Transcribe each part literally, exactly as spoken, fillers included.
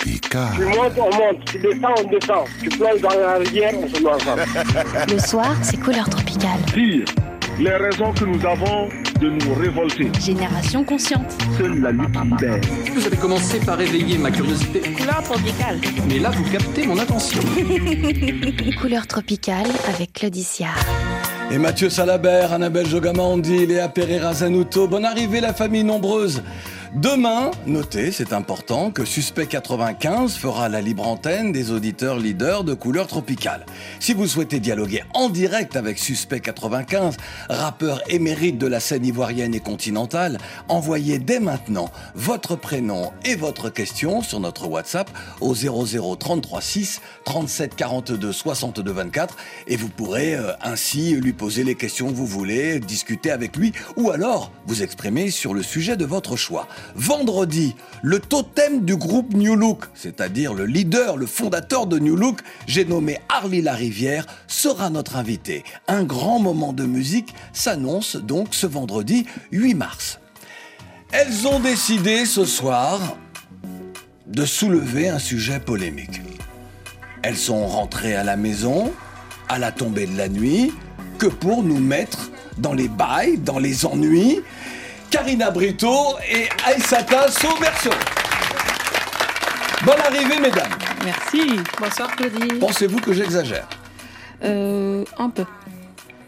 Tropical. Tu montes, on monte. Tu descends, on descend. Tu plonges dans la rivière, on se met ensemble. Le soir, c'est couleur tropicale. Dire les raisons que nous avons de nous révolter. Génération consciente. Seule la lutte libère. Vous avez commencé par éveiller ma curiosité. Couleur tropicale. Mais là, vous captez mon attention. Couleur tropicale avec Claudicia. Et Mathieu Salabert, Annabelle Jogamandi, Léa Pereira Zanuto. Bonne arrivée la famille nombreuse. Demain, notez, c'est important, que Suspect quatre-vingt-quinze fera la libre antenne des auditeurs leaders de Couleur Tropicale. Si vous souhaitez dialoguer en direct avec Suspect quatre-vingt-quinze, rappeur émérite de la scène ivoirienne et continentale, envoyez dès maintenant votre prénom et votre question sur notre WhatsApp au zéro zéro trente-trois six trente-sept quarante-deux soixante-deux vingt-quatre et vous pourrez euh, ainsi lui poser les questions que vous voulez, discuter avec lui ou alors vous exprimer sur le sujet de votre choix. Vendredi, le totem du groupe New Look, c'est-à-dire le leader, le fondateur de New Look, j'ai nommé Harley Larivière, sera notre invité. Un grand moment de musique s'annonce donc ce vendredi huit mars. Elles ont décidé ce soir de soulever un sujet polémique. Elles sont rentrées à la maison, à la tombée de la nuit, que pour nous mettre dans les bails, dans les ennuis. Karina Brito et Aïssata Somerso. Bonne arrivée, mesdames. Merci. Bonsoir, Claudie. Pensez-vous que j'exagère ? Euh, un peu. Pourquoi ?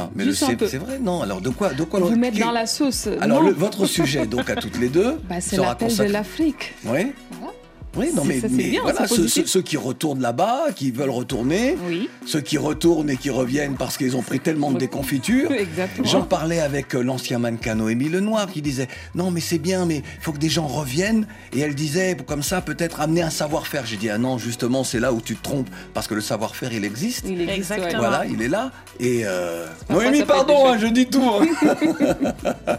Mais Juste le, un c'est, peu. c'est vrai, non. Alors, de quoi, de quoi Vous le... mettre dans la sauce. Alors, non. le, votre sujet, donc, à toutes les deux, bah, c'est sera l'appel consacré... de l'Afrique. Oui. Voilà. Oui, non, C'est- mais, ça, c'est mais bien, voilà, c'est ceux, positif. ceux- ceux qui retournent là-bas, qui veulent retourner, Oui. ceux qui retournent et qui reviennent parce qu'ils ont pris tellement de déconfiture. Exactement. J'en parlais avec euh, l'ancien mannequin Noémie Lenoir qui disait « Non, mais c'est bien, mais il faut que des gens reviennent. » Et elle disait, comme ça, peut-être amener un savoir-faire. J'ai dit « Ah non, justement, c'est là où tu te trompes, parce que le savoir-faire, il existe. » Il existe, Exactement. ouais. Voilà, il est là. Et euh... Parfois, Noémie, ça peut être pardon, des hein, je dis tout. hein.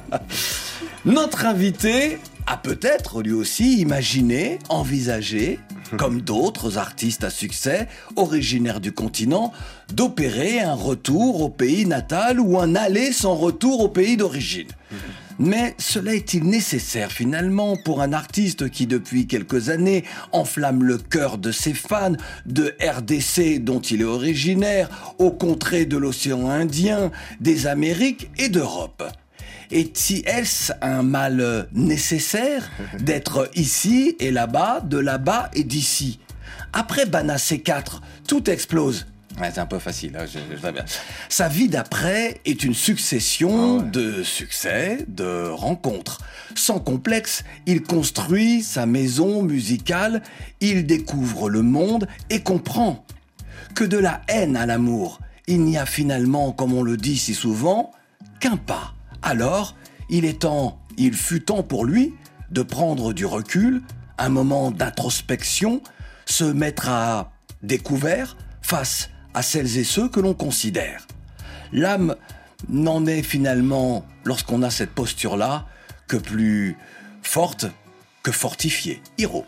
Notre invité a peut-être lui aussi imaginé, envisagé, comme d'autres artistes à succès, originaires du continent, d'opérer un retour au pays natal ou un aller sans retour au pays d'origine. Mais cela est-il nécessaire finalement pour un artiste qui depuis quelques années enflamme le cœur de ses fans, de R D C dont il est originaire, aux contrées de l'océan Indien, des Amériques et d'Europe ? Est-ce un mal nécessaire d'être ici et là-bas, de là-bas et d'ici ? Après Bana C quatre, tout explose. Ouais, c'est un peu facile, hein, je, je vais bien. Sa vie d'après est une succession ah ouais. de succès, de rencontres. Sans complexe, il construit sa maison musicale, il découvre le monde et comprend que de la haine à l'amour, il n'y a finalement, comme on le dit si souvent, qu'un pas. Alors, il est temps, il fut temps pour lui de prendre du recul, un moment d'introspection, se mettre à découvert face à celles et ceux que l'on considère. L'âme n'en est finalement, lorsqu'on a cette posture-là, que plus forte que fortifiée. Hiro.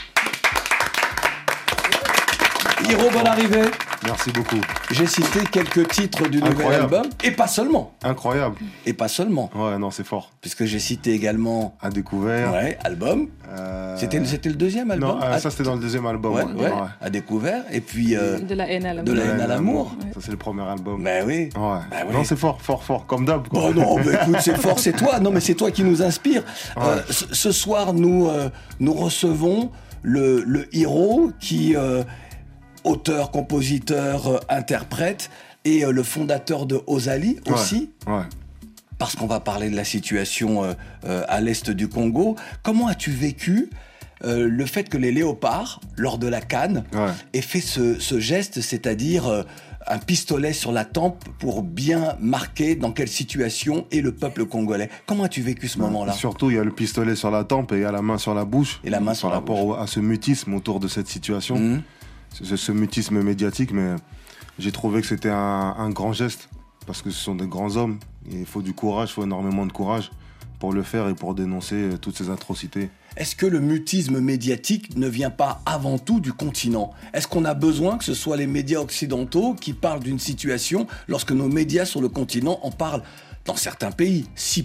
Hiro, bonne arrivée. Merci beaucoup. J'ai cité quelques titres du nouvel album, et pas seulement. Incroyable. Et pas seulement. Ouais, non, c'est fort. Puisque j'ai cité également... À découvert. Ouais, album. Euh... C'était, c'était le deuxième album. Non, euh, à... ça c'était dans le deuxième album. Ouais, ouais. ouais. À découvert. Et puis... Euh... De la haine à l'amour. De la haine à l'amour. Ouais. Ça c'est le premier album. Ben oui. Ouais. Ben oui. Non, c'est fort, fort, fort. Comme d'hab. Quoi. Oh non, bah, écoute, c'est fort, c'est toi. Non, mais c'est toi qui nous inspire. Ouais. Euh, ce, ce soir, nous, euh, nous recevons le, le Hiro qui... Euh, auteur, compositeur, euh, interprète, et euh, le fondateur de Ozali aussi. Ouais, ouais. Parce qu'on va parler de la situation euh, euh, à l'est du Congo. Comment as-tu vécu euh, le fait que les Léopards, lors de la CAN, ouais. aient fait ce, ce geste, c'est-à-dire euh, un pistolet sur la tempe pour bien marquer dans quelle situation est le peuple congolais. Comment as-tu vécu ce ouais, moment-là ? Surtout, il y a le pistolet sur la tempe et il y a la main sur la bouche. Et la main sur par la rapport bouche. à ce mutisme autour de cette situation. Mmh. Ce, ce mutisme médiatique, mais j'ai trouvé que c'était un, un grand geste parce que ce sont des grands hommes. Et il faut du courage, il faut énormément de courage pour le faire et pour dénoncer toutes ces atrocités. Est-ce que le mutisme médiatique ne vient pas avant tout du continent ? Est-ce qu'on a besoin que ce soit les médias occidentaux qui parlent d'une situation lorsque nos médias sur le continent en parlent dans certains pays si peu ?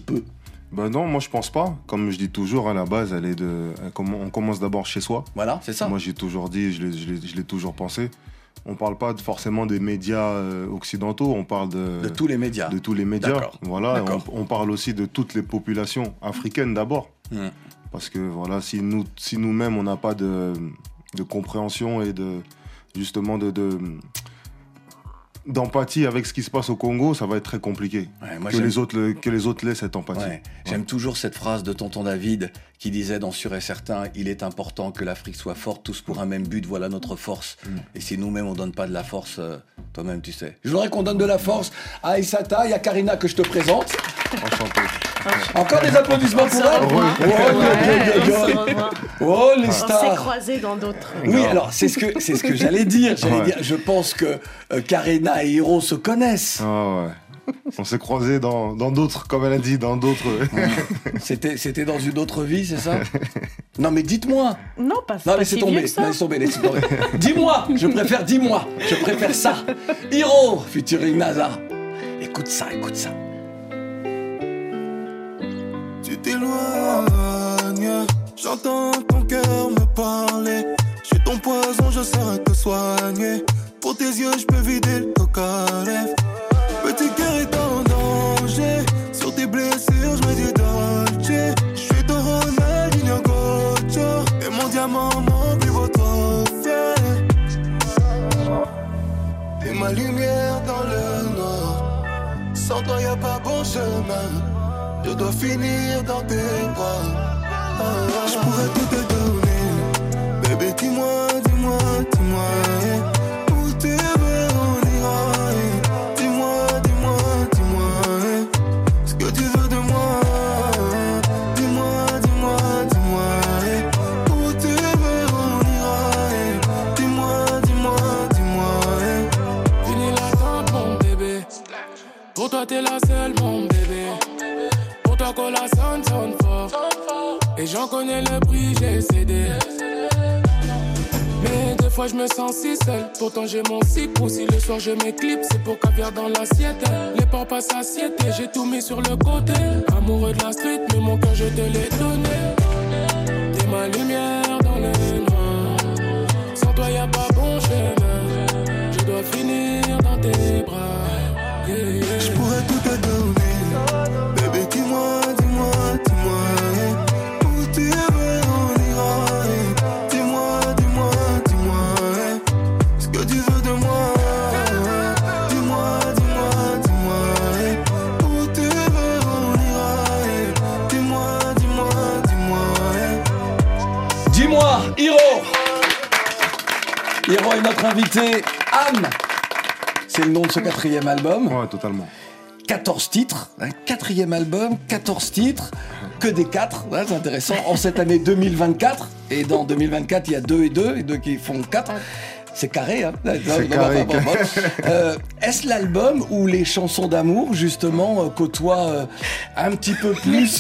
Bah non, moi je pense pas. Comme je dis toujours, à la base, elle est de, elle comm- on commence d'abord chez soi. Voilà, c'est ça. Moi j'ai toujours dit, je l'ai, je l'ai, je l'ai toujours pensé. On parle pas de- forcément des médias euh, occidentaux, on parle de, De tous les médias. de tous les médias. D'accord. Voilà, D'accord. on, on parle aussi de toutes les populations africaines d'abord. Mm. Parce que voilà, si nous, si nous-mêmes on n'a pas de, de compréhension et de justement de, de d'empathie avec ce qui se passe au Congo, ça va être très compliqué. Ouais, moi, que j'aime- les autres, le- que les autres laissent cette empathie. Ouais. J'aime toujours cette phrase de tonton David qui disait dans Sûr et Certain, il est important que l'Afrique soit forte, tous pour un même but, voilà notre force. Mm. Et si nous-mêmes on donne pas de la force, euh, toi-même tu sais. Je voudrais qu'on donne de la force à Aïssata, il y a Karina que je te présente. Enchanté. Encore des applaudissements pour elle. revoit. Oh, Ouais, yo, yo, on yo, se yo. revoit. Oh, les On s'est stars. croisés dans d'autres. Oui, Non. alors c'est ce que c'est ce que j'allais dire. J'allais Ouais. dire. Je pense que euh, Karina et Hiro se connaissent. Ah ouais. On s'est croisés dans, dans d'autres, comme elle a dit, dans d'autres. C'était c'était dans une autre vie, c'est ça? Non mais dites-moi. Non, pas, Non, pas laissez si tomber, vieux que ça. non, laissez tomber, laissez tomber. Dis-moi, je préfère, dis-moi, je préfère ça. Hiro, featuring NASA. Écoute ça, écoute ça. Tu t'éloignes, j'entends ton cœur me parler. Je suis ton poison, je saurais te soigner. Pour tes yeux, je peux vider le coca à lèvres. Petit cœur est en danger. Sur tes blessures, je mets du Dolce. Je suis ton Ronaldinho Gocho. Et mon diamant, mon plus beau trophée. T'es ma lumière dans le noir. Sans toi, y'a pas bon chemin. Je dois finir dans tes bras. Ah, ah, je pourrais tout te donner. Bébé, dis-moi, dis-moi, dis-moi. eh. Où tu veux, on ira. eh. Dis-moi, dis-moi, dis-moi. eh. Ce que tu veux de moi. Dis-moi, dis-moi, dis-moi. eh. Où tu veux, on ira. eh. Dis-moi, dis-moi, dis-moi. eh. Fini l'attente, mon bébé. Pour toi, t'es la seule, mon bébé. Pour toi, qu'on la sonne, sonne fort. Et j'en connais le prix, j'ai cédé. Mais des fois, je me sens si seul. Pourtant, j'ai mon cycle. Si le soir, je m'éclipse, c'est pour caviar dans l'assiette. Les porcs passent assiette et j'ai tout mis sur le côté. Amoureux de la street, mais mon cœur, je te l'ai donné. T'es ma lumière dans le noir. Sans toi, y'a pas bon chemin. Je dois finir dans tes bras. Yeah, yeah. Je pourrais tout te donner. Bébé, dis-moi, dis-moi, dis-moi. eh. Où tu veux, on ira. eh. Dis-moi, dis-moi, dis-moi. eh. Ce que tu veux de moi. Dis-moi, dis-moi, dis-moi. eh. Où tu veux, on ira. eh. Dis-moi, dis-moi, dis-moi. eh. Dis-moi, Hiro. Hiro est notre invité. Anne. C'est le nom de ce quatrième album. Ouais, totalement. quatorze titres, un quatrième album, quatorze titres, que des quatre, ouais, c'est intéressant, en cette année deux mille vingt-quatre, et dans deux mille vingt-quatre, il y a deux et deux, et deux qui font quatre. C'est carré, hein. C'est carré. Bon, bon, bon. Euh, est-ce l'album où les chansons d'amour, justement, euh, côtoient euh, un petit peu plus...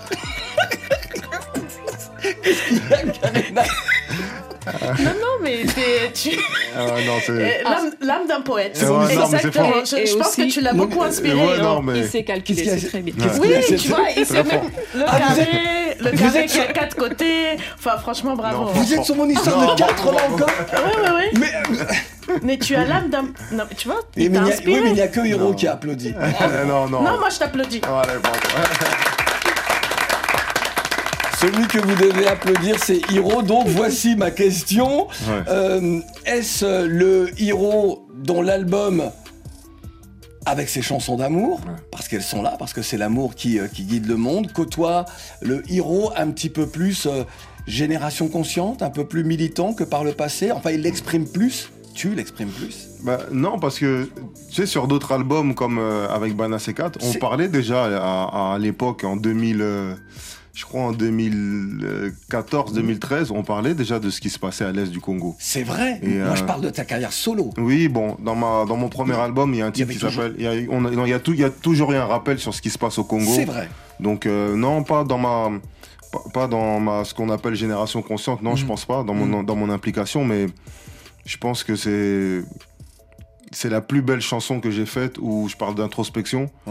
Qu'est-ce qu'il y a, Karina? Non, non, mais t'es- tu. Ah, non, c'est. Euh, L'âme, l'âme d'un poète. Ouais, non, mais c'est Exactement. fort. Je, Et je pense aussi- que tu l'as Non, beaucoup mais- inspiré. Ouais, hein. non, mais. Il sait calculer, Qu'est-ce qu'il y a- c'est très bien. qu'est-ce qu'il Oui, y a, c'est- tu vois, il Très sait même fort. le Ah, vous carré, le vous carré êtes qui a sur- quatre côtés. Enfin, franchement, bravo. Non, Vous êtes sur mon histoire Non, de quatre, là, encore? Ouais, ouais, ouais. Mais, euh, Mais tu as l'âme d'un. Non, tu vois, et il mais t'a il y a- inspiré. oui, mais il n'y a que Hiro Non. qui applaudit. non, non. Non, moi je t'applaudis. Ah, allez, bon. Celui que vous devez applaudir, c'est Hiro. Donc voici ma question. Ouais. Euh, est-ce le Hiro dont l'album, avec ses chansons d'amour, Ouais. parce qu'elles sont là, parce que c'est l'amour qui, euh, qui guide le monde, côtoie le Hiro un petit peu plus euh, génération consciente, un peu plus militant que par le passé? Enfin, il l'exprime plus. Tu l'exprimes plus. Bah, non, parce que, tu sais, sur d'autres albums comme euh, avec Bana C quatre, on C'est- parlait déjà à, à l'époque, en deux mille, euh, je crois en deux mille quatorze deux mille treize, on parlait déjà de ce qui se passait à l'est du Congo. C'est vrai. Et, Moi, euh, je parle de ta carrière solo. Oui, bon, dans, ma, dans mon premier album, il y a un Il y titre avait qui toujours- s'appelle... Il y a, on a- non, il y a tout- il y a toujours eu un rappel sur ce qui se passe au Congo. C'est vrai. Donc, euh, non, pas dans ma... Pas, pas dans ma, ce qu'on appelle génération consciente, non, Mhm. je pense pas, dans mon, dans mon implication, mais je pense que c'est... C'est la plus belle chanson que j'ai faite où je parle d'introspection. Oui.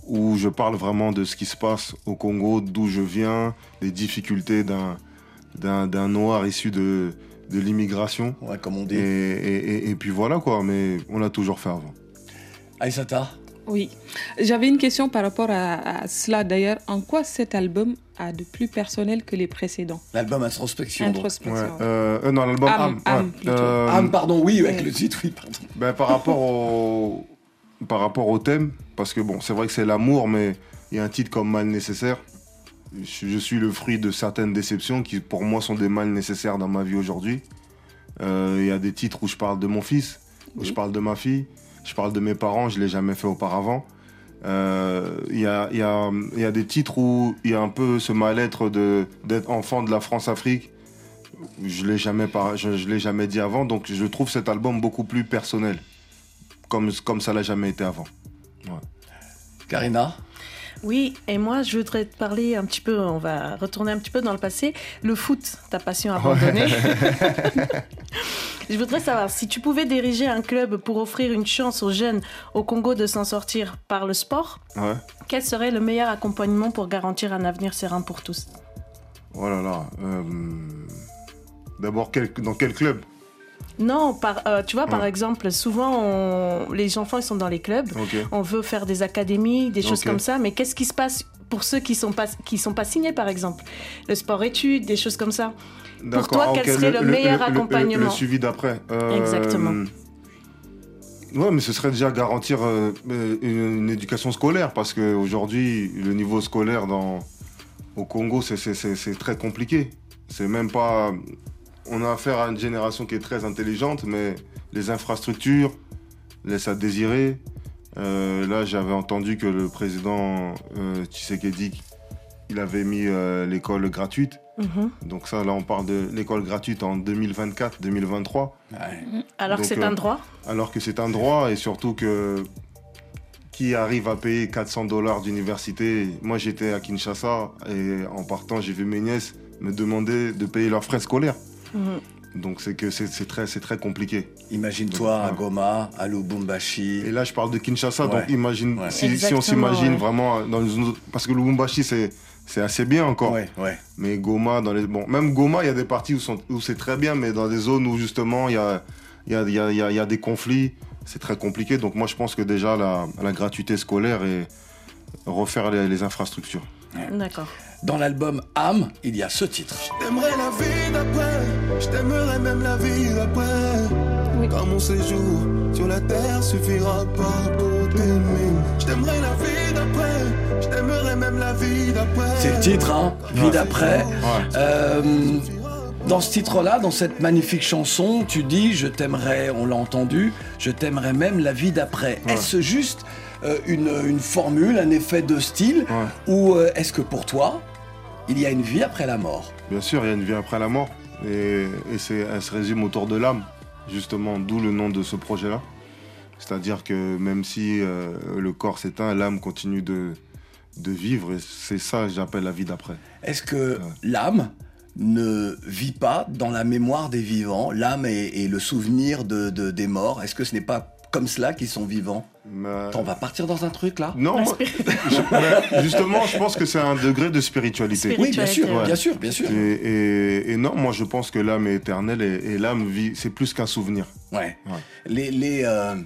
où je parle vraiment de ce qui se passe au Congo, d'où je viens, les difficultés d'un, d'un, d'un noir issu de, de l'immigration. Ouais, comme on dit. Et, et, et, et puis voilà quoi, mais on l'a toujours fait avant. Aïssata? Oui. J'avais une question par rapport à, à cela d'ailleurs. En quoi cet album a de plus personnel que les précédents? L'album Introspection. Introspection. Ouais, euh, euh, non, l'album Âme, Âme. Âme, ouais. plutôt. Euh, Âme, pardon, oui, avec ouais. le titre, oui, pardon. Ben, par rapport au par rapport au thème, parce que bon, c'est vrai que c'est l'amour, mais il y a un titre comme Mal nécessaire. Je, je suis le fruit de certaines déceptions qui, pour moi, sont des mal nécessaires dans ma vie aujourd'hui. Euh, Il y a des titres où je parle de mon fils, où Oui. je parle de ma fille, je parle de mes parents, je l'ai jamais fait auparavant. Euh, Il y, a, il y, a, il y a des titres où il y a un peu ce mal-être de, d'être enfant de la France-Afrique. Je l'ai jamais par... je, je l'ai jamais dit avant, donc je trouve cet album beaucoup plus personnel, comme, comme ça l'a jamais été avant. Ouais. Karina? Oui, et moi, je voudrais te parler un petit peu, on va retourner un petit peu dans le passé. Le foot, ta passion abandonnée. Je voudrais savoir, si tu pouvais diriger un club pour offrir une chance aux jeunes au Congo de s'en sortir par le sport, Ouais. quel serait le meilleur accompagnement pour garantir un avenir serein pour tous? Oh là là. Euh... D'abord, quel... dans quel club? Non, par, euh, tu vois, par Ouais. exemple, souvent, on- les enfants, ils sont dans les clubs. Ok. On veut faire des académies, des choses Ok. comme ça. Mais qu'est-ce qui se passe pour ceux qui ne sont, pas- qui sont pas signés, par exemple? Le sport-études, des choses comme ça. D'accord, toi, ah, quel ok, serait le meilleur le- le- accompagnement? Le suivi d'après. Euh, Exactement. Ouais, mais ce serait déjà garantir euh, une, une éducation scolaire, parce qu'aujourd'hui, le niveau scolaire dans, au Congo, c'est, c'est, c'est, c'est très compliqué. C'est même pas... On a affaire à une génération qui est très intelligente, mais les infrastructures laissent à désirer. Euh, là, j'avais entendu que le président euh, Tshisekedi, il avait mis euh, l'école gratuite. Mhm. Donc ça, là, on parle de l'école gratuite en deux mille vingt-quatre deux mille vingt-trois. Ouais. Alors Donc, que c'est euh, un droit. Alors que c'est un droit, et surtout que qui arrive à payer quatre cents dollars d'université? Moi, j'étais à Kinshasa, et en partant, j'ai vu mes nièces me demander de payer leurs frais scolaires. Mhm. Donc c'est que c'est, c'est, très, c'est très compliqué. Imagine-toi à Ouais. Goma, à Lubumbashi. Et là, je parle de Kinshasa, Ouais. donc imagine, Ouais. si, si on Exactement, s'imagine ouais. vraiment dans une autre... Parce que Lubumbashi, c'est, c'est assez bien encore. Ouais, ouais. Mais Goma, dans les... bon, même Goma, il y a des parties où, sont... où c'est très bien, mais dans des zones où justement, il y a, il y, a, il y, a, il y, a, il y a des conflits, c'est très compliqué. Donc moi, je pense que déjà, la, la gratuité scolaire et refaire les, les infrastructures. D'accord. Dans l'album Âme, il y a ce titre. J'aimerais la vie d'après, je t'aimerais même la vie d'après. Oui. Car mon séjour sur la terre suffira pas pour t'aimer. Je t'aimerais la vie d'après, je t'aimerais même la vie d'après. C'est le titre, hein, Vie d'après. Ouais. Euh, dans ce titre-là, dans cette magnifique chanson, tu dis « Je t'aimerais », on l'a entendu, « Je t'aimerais même la vie d'après ». Ouais. Est-ce juste euh, une, une formule, un effet de style, Ouais. ou euh, est-ce que pour toi, il y a une vie après la mort? Bien sûr, il y a une vie après la mort. Et, et c'est, elle se résume autour de l'âme, justement, d'où le nom de ce projet-là. C'est-à-dire que même si euh, le corps s'éteint, l'âme continue de, de vivre. Et c'est ça que j'appelle la vie d'après. Est-ce que l'âme ne vit pas dans la mémoire des vivants? L'âme est, est le souvenir de, de- des morts. Est-ce que ce n'est pas comme cela qu'ils sont vivants? Mais... Attends, on va partir dans un truc là? Non, moi, je- mais justement, je pense que c'est un degré de spiritualité. Oui, bien sûr, Ouais. bien sûr, bien sûr. Et, et- et non, moi je pense que l'âme est éternelle et, et l'âme vit, c'est plus qu'un souvenir. Ouais. Ouais. Les, les, euh,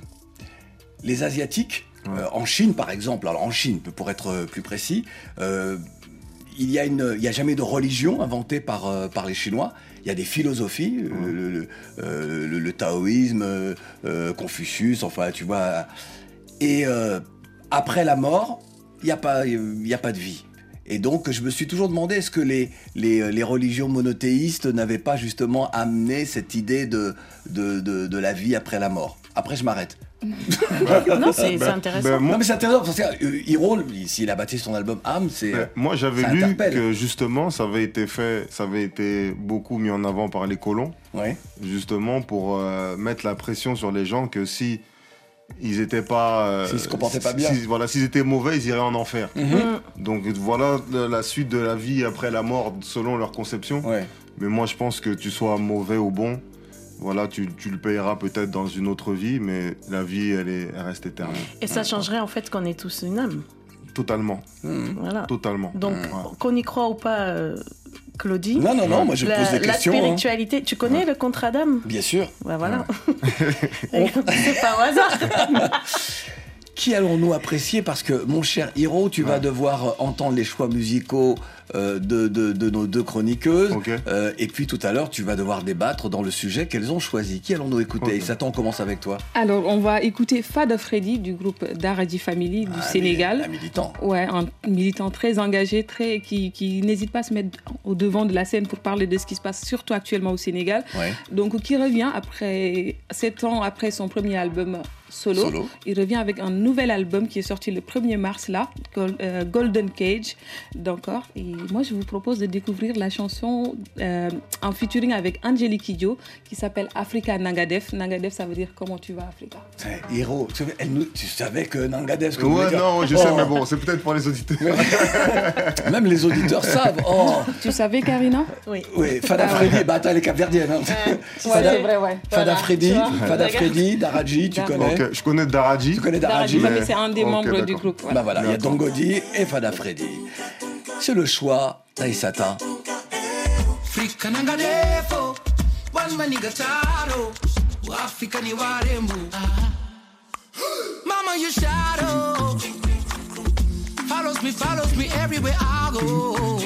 les Asiatiques, Ouais. euh, en Chine par exemple, alors en Chine, pour être plus précis, euh, il y a une, il y a jamais de religion inventée par, euh, par les Chinois. Il y a des philosophies, euh, Ouais. le, le, euh, le- le taoïsme, euh, euh, Confucius, enfin tu vois. Et euh, après la mort, il n'y a pas, il y a pas de vie. Et donc, je me suis toujours demandé, est-ce que les, les, les religions monothéistes n'avaient pas justement amené cette idée de, de, de, de la vie après la mort? Après, je m'arrête. Non, c'est c'est intéressant. ben, moi- Non, mais c'est intéressant, parce que euh, Hiro, s'il a bâti son album Âme, c'est... Mais moi, j'avais ça lu interpelle. que justement, ça avait été fait, ça avait été beaucoup mis en avant par les colons, Ouais. justement pour euh, mettre la pression sur les gens que si ils étaient pas, euh, S'ils se comportaient pas bien. si- voilà, s'ils étaient mauvais, ils iraient en enfer. Mm. Donc voilà la la suite de la vie après la mort selon leur conception. Ouais. Mais moi, je pense que tu sois mauvais ou bon, voilà, tu, tu le payeras peut-être dans une autre vie, mais la vie, elle, est, elle reste éternelle. Et ça changerait en fait qu'on est tous une âme. Totalement. Mmh. Voilà. Totalement. Donc, Mmh. qu'on y croit ou pas, euh, Claudie. Non, non, non, moi je la, pose des la questions. spiritualité, hein. tu connais ouais. le contrat d'âme? Bien sûr. Ben voilà. Ouais. C'est pas au hasard. Qui allons-nous apprécier? Parce que, mon cher Hiro, tu ouais. vas devoir entendre les choix musicaux euh, de, de, de nos deux chroniqueuses. Okay. Euh, et puis, tout à l'heure, tu vas devoir débattre dans le sujet qu'elles ont choisi. Qui allons-nous écouter? Okay. Satan, on commence avec toi. Alors, on va écouter Fada Freddy du groupe Daradi Family du ah, Sénégal. Un militant. Ouais, un militant très engagé, très, qui, qui n'hésite pas à se mettre au devant de la scène pour parler de ce qui se passe, surtout actuellement au Sénégal. Ouais. Donc, qui revient après sept ans après son premier album Solo. Solo. Il revient avec un nouvel album qui est sorti le premier mars là, euh, Golden Cage d'encore. Et moi je vous propose de découvrir la chanson euh, en featuring avec Angélique Kidjo qui s'appelle Africa Nangadef. Nangadef ça veut dire comment tu vas Africa. Hiro, tu, tu savais que Nangadef ce que ouais, non, je sais, oh. mais bon, c'est peut-être pour les auditeurs. Même les auditeurs savent. Oh. Tu savais Karina? Oui. Oui, Fada ah, Freddy, ouais. bah attends, elle est capverdienne. Hein. Euh, Fada, c'est vrai, ouais. Fada voilà, Freddy, Fada Freddy, Daradji, tu connais? Okay, je connais Daradji. Tu connais Daradji, mais... mais c'est un des okay, membres d'accord. du groupe. Voilà. Bah voilà, il y a Dongodi et Fada Freddy. C'est le choix d'Aïssata. Mama, your shadow follows me, follows me everywhere I go.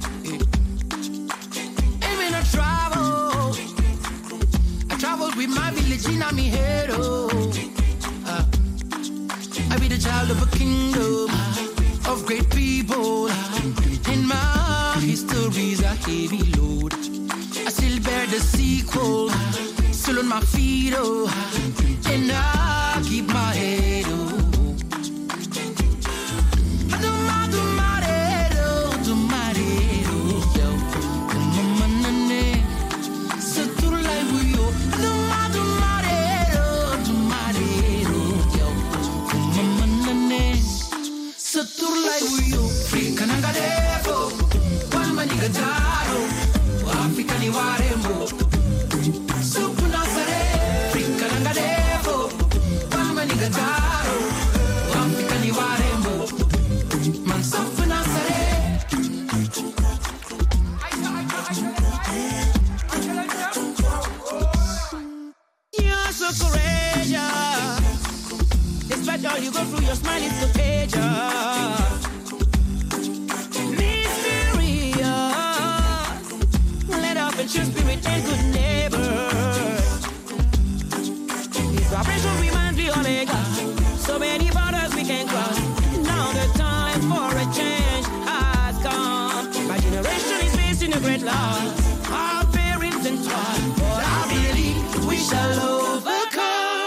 Even I travel, I travel with my village in my head. Oh, uh, I be the child of a kingdom of great people. In my history's a heavy load. I still bear the sequel, still on my feet. Oh, and I keep my head. Oh. All you go through, your smile is contagious. Mysterious. Let off and true spirit and good neighbors. This vibration reminds me of Omega. So many borders we can cross. Now the time for a change has come. My generation is facing a great loss. Our parents and taught, but I believe we shall overcome.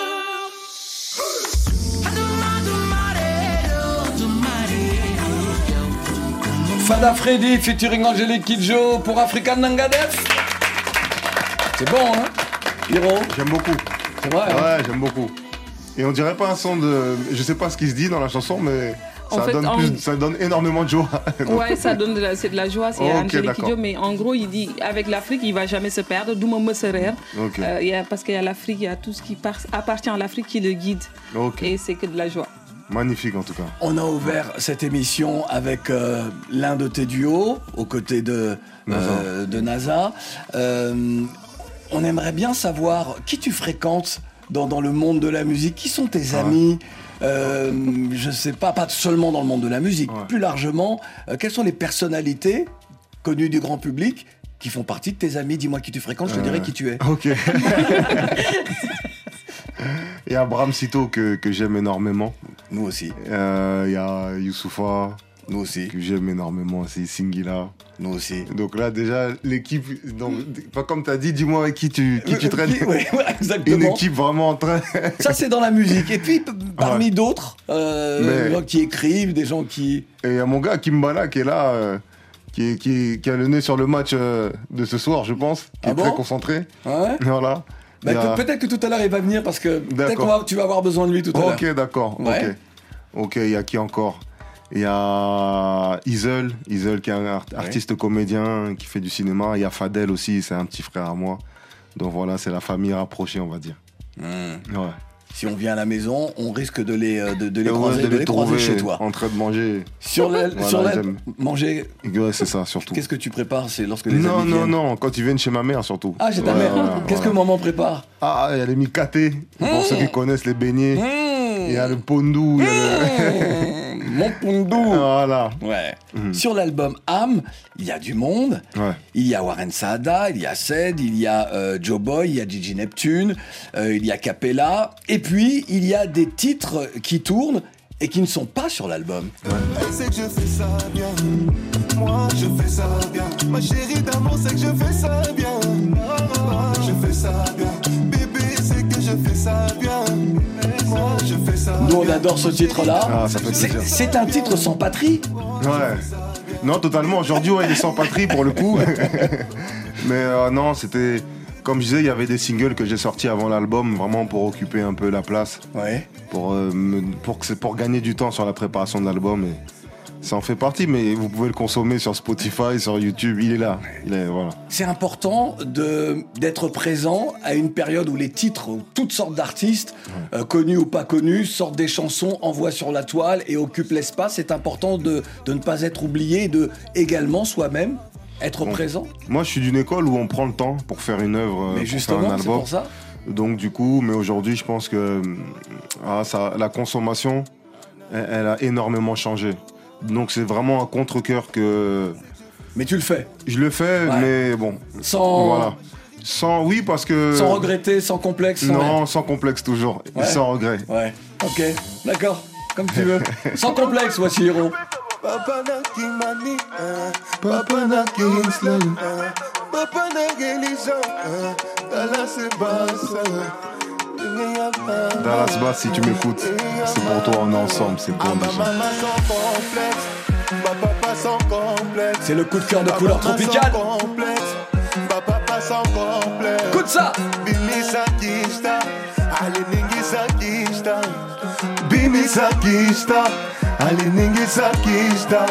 Fada Freddy featuring Angélique Kidjo pour Africa Nangadef. C'est bon, hein, Hiro? J'aime beaucoup. C'est vrai, ouais, hein, j'aime beaucoup. Et on dirait pas un son de... Je sais pas ce qui se dit dans la chanson, mais ça, fait, donne, en... plus... ça donne énormément de joie. Ouais, ça donne de la... c'est de la joie, c'est oh, okay, Angélique Kidjo, mais en gros, il dit, avec l'Afrique, il va jamais se perdre, d'où mon messerer. Okay. Euh, y a... Parce qu'il y a l'Afrique, il y a tout ce qui par... appartient à l'Afrique qui le guide. Okay. Et c'est que de la joie. Magnifique en tout cas. On a ouvert cette émission avec euh, l'un de tes duos, aux côtés de NASA. Euh, de NASA. Euh, on aimerait bien savoir qui tu fréquentes dans, dans le monde de la musique, qui sont tes ah amis ouais. euh, je sais pas, pas seulement dans le monde de la musique, ouais. plus largement, euh, quelles sont les personnalités connues du grand public qui font partie de tes amis? Dis-moi qui tu fréquentes, je te euh, dirai qui tu es. Ok. Il y a Bram Sito que, que j'aime énormément. Nous aussi. Euh, il y a Youssoufa. Nous aussi. Que j'aime énormément aussi. Singila. Nous aussi. Donc là, déjà, l'équipe. Donc, comme tu as dit, dis-moi avec qui tu, qui tu traînes. Oui, ouais, exactement. Une équipe vraiment en train. Ça, c'est dans la musique. Et puis, parmi ouais. d'autres, euh, Mais... des gens qui écrivent, des gens qui. Et il y a mon gars Kimbala qui est là. Euh... Qui, qui, qui a le nez sur le match euh, de ce soir, je pense. Qui ah est bon très concentré. Ouais. Voilà. Bah, a... Peut-être que tout à l'heure il va venir parce que peut-être que tu vas avoir besoin de lui tout à l'heure. Ok, d'accord. Ouais. Ok, ok. Il y a qui encore? Il y a Isel, Isel qui est un art- artiste ouais. comédien qui fait du cinéma. Il y a Fadel aussi, c'est un petit frère à moi. Donc voilà, c'est la famille rapprochée, on va dire. Mmh. Ouais. Si on vient à la maison, on risque de les, de, de les Ouais, croiser, de de les les croiser trouver chez toi. en train de manger. Sur la, Voilà, sur la j'aime. manger. Ouais, c'est ça, surtout. Qu'est-ce que tu prépares? C'est lorsque les Non, amis non, viennent. non, quand ils viennent chez ma mère, surtout. Ah, chez ta Ouais, mère. voilà, Qu'est-ce voilà. que maman prépare? Ah, il y a les mikaté. Pour Mmh. ceux qui connaissent les beignets. Mmh. Il y a le pondou. il y a le- Mon pondou. Voilà. Ouais. Mmh. Sur l'album Âme, il y a du monde. Ouais. Il y a Warren Saada, il y a Sed, il y a euh, Joe Boy, il y a Gigi Neptune, euh, il y a Capella. Et puis, il y a des titres qui tournent et qui ne sont pas sur l'album. Elle sait que je fais ça bien. Moi, je fais ça bien. Ma chérie d'amour sait que je fais ça bien. Je fais ça bien. Bébé sait que je fais ça bien. Moi, je fais ça Nous, on bien. adore ce titre-là. Ah, ça fait C'est- plaisir. C'est un titre sans patrie. Ouais. Non, totalement. Aujourd'hui, ouais, il est sans patrie pour le coup. Mais euh, non, c'était. Comme je disais, il y avait des singles que j'ai sortis avant l'album, vraiment pour occuper un peu la place. Ouais. Pour, euh, me- pour, que c'est- pour gagner du temps sur la préparation de l'album. Et ça en fait partie, mais vous pouvez le consommer sur Spotify, sur YouTube. Il est là. Il est, voilà. C'est important de, d'être présent à une période où les titres, où toutes sortes d'artistes, euh, connus ou pas connus, sortent des chansons, envoient sur la toile et occupent l'espace. C'est important de, de ne pas être oublié et de également soi-même être Bon. présent. Moi, je suis d'une école où on prend le temps pour faire une œuvre, euh, Mais pour justement, faire un c'est album. pour ça. Donc du coup, mais aujourd'hui, je pense que ah, ça, la consommation, elle, elle a énormément changé. Donc c'est vraiment un contre-cœur que Mais tu le fais. je le fais, Ouais. mais bon, Sans, voilà. Sans, oui, parce que sans regretter, sans complexe. Sans non, rien. sans complexe toujours, et Ouais. sans regret. Ouais. Ok. D'accord. Comme tu veux. Sans complexe, voici Hiro. Papa na kimani, eh. Papa na kingsland, eh. Papa na gelisa, eh. Dallas c'est basse, eh. Dallas Bass, si tu m'écoutes, c'est pour toi, on est ensemble, c'est Ah, bon ma déjà. maman sans complexe, ma papa sans complexe. C'est le coup de cœur de Ma couleur maman tropicale. sans complexe, ma papa sans complexe. Écoute ça. Bimi sakista, allez ningi sakista. Bimi sakista, allez ningi sakista.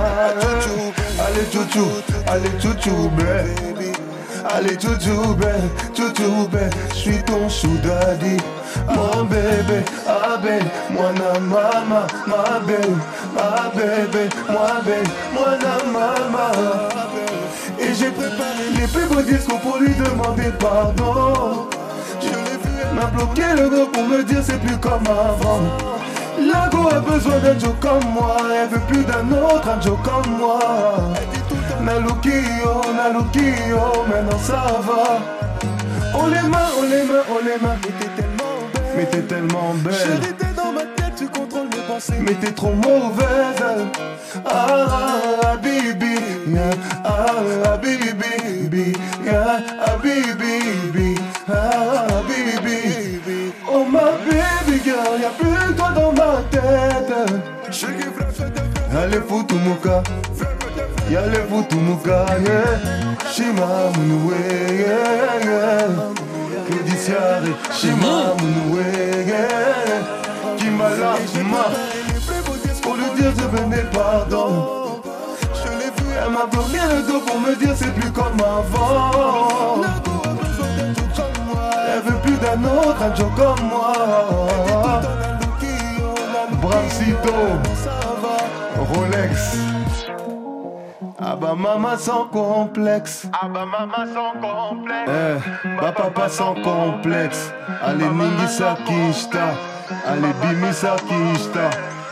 Allez chouchou, allez chouchou, baby. Allez chouchou, baby, chouchou, baby. Je suis ton soudadi, mon bébé, ah bébé, moi na mama, ma bébé, ma bébé, moi bébé, moi na mama. Et j'ai préparé les plus beaux discours pour lui demander pardon. Je l'ai vu, elle m'a bloqué le dos pour me dire c'est plus comme avant. La go a besoin d'un Joe comme moi, elle veut plus d'un autre, un Joe comme moi. Nalukio, Nalukio, maintenant ça va. On les mains, on les mains, on les mains, mais t'es tellement belle. Mais t'es tellement belle. Chérie, t'es dans ma tête, tu contrôles mes pensées. Mais t'es trop mauvaise. Ah, ah, bibi, yeah. Ah, ah, bibi, yeah. Ah, bibi, ah, bibi. Oh ma baby girl, y'a plus de toi dans ma tête. Allez futumuka, yale futumuka, yeah. Shima munue, yeah, yeah. Claudiciare, Shima munue, yeah. Kimala, ma. Pour lui dire je venais pardon. Je l'ai vu, elle m'a tourné le dos pour me dire c'est plus comme avant. Elle veut plus d'un autre, un Joe comme moi. Bracito, Rolex. Ah bah maman sans complexe. Ah bah maman sans complexe. Eh, bah papa sans complexe. Allez ningi sakista. Allez bimi sakista.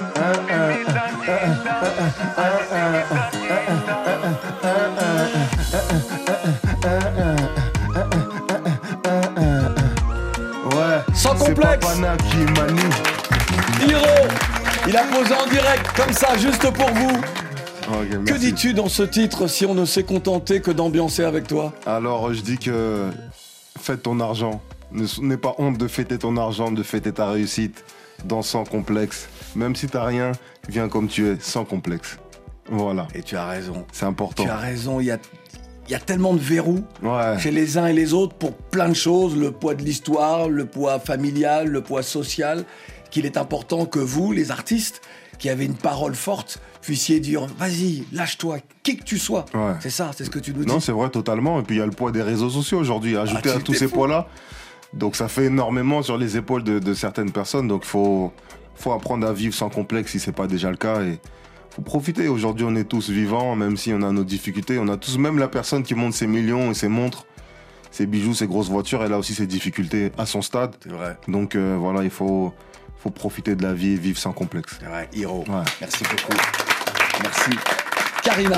Ouais, Sans c'est complexe. Papa Na qui manie. Hiro, il a posé en direct, comme ça, juste pour vous. Ok, Que merci. dis-tu dans ce titre si on ne s'est contenté que d'ambiancer avec toi? Alors, je dis que fête ton argent. Ne- N'aie pas honte de fêter ton argent, de fêter ta réussite, dans sans complexe. Même si t'as rien, viens comme tu es, sans complexe. Voilà. Et tu as raison. C'est important. Tu as raison, il y a, il y a tellement de verrous Ouais. chez les uns et les autres pour plein de choses, le poids de l'histoire, le poids familial, le poids social, qu'il est important que vous, les artistes, qui avez une parole forte, puissiez dire « Vas-y, lâche-toi, qui que tu sois Ouais. ». C'est ça, c'est ce que tu nous dis. Non, c'est vrai, totalement. Et puis, il y a le poids des réseaux sociaux aujourd'hui. Ajouté Ah, à tu tous t'es ces fou. poids-là, Donc ça fait énormément sur les épaules de, de certaines personnes. Donc il faut, faut apprendre à vivre sans complexe si c'est pas déjà le cas. Et faut profiter. Aujourd'hui, on est tous vivants, même si on a nos difficultés. On a tous, même la personne qui monte ses millions et ses montres, ses bijoux, ses grosses voitures, elle a aussi ses difficultés à son stade. C'est vrai. Donc euh, voilà, il faut, faut profiter de la vie et vivre sans complexe. C'est vrai, Hiro. Ouais. Merci beaucoup. Merci. Karina.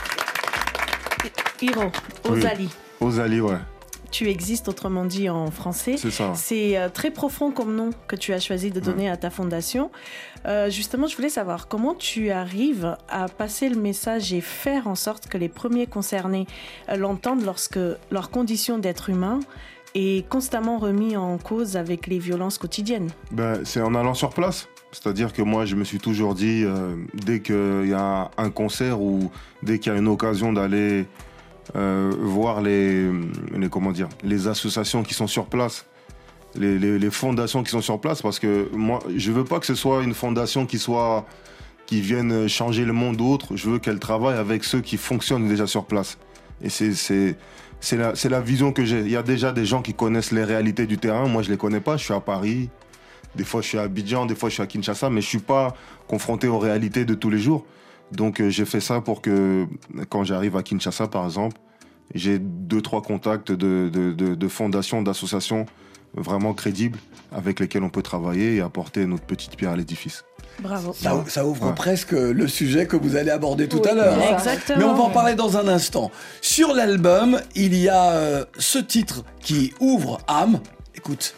Hiro, Ozali. Oui. Ozali, ouais. Tu existes, autrement dit en français. C'est ça. C'est euh, très profond comme nom que tu as choisi de donner ouais. à ta fondation. Euh, justement, je voulais savoir comment tu arrives à passer le message et faire en sorte que les premiers concernés euh, l'entendent lorsque leur condition d'être humain est constamment remise en cause avec les violences quotidiennes. Ben, c'est en allant sur place. C'est-à-dire que moi, je me suis toujours dit, euh, dès qu'il y a un concert ou dès qu'il y a une occasion d'aller euh, voir les, les, comment dire, les associations qui sont sur place, les, les, les fondations qui sont sur place, parce que moi, je veux pas que ce soit une fondation qui soit, qui vienne changer le monde ou autre. Je veux qu'elle travaille avec ceux qui fonctionnent déjà sur place. Et c'est, c'est, c'est la, c'est la vision que j'ai. Il y a déjà des gens qui connaissent les réalités du terrain. Moi, je les connais pas. Je suis à Paris. Des fois, je suis à Abidjan, des fois, je suis à Kinshasa, mais je suis pas confronté aux réalités de tous les jours. Donc, euh, j'ai fait ça pour que, quand j'arrive à Kinshasa, par exemple, j'ai deux, trois contacts de, de, de, de fondations, d'associations vraiment crédibles avec lesquelles on peut travailler et apporter notre petite pierre à l'édifice. Bravo. Ça, ça ouvre ouais. presque le sujet que vous allez aborder tout oui, à l'heure. Hein. Exactement. Mais on va en parler dans un instant. Sur l'album, il y a euh, ce titre qui ouvre âme. Écoute.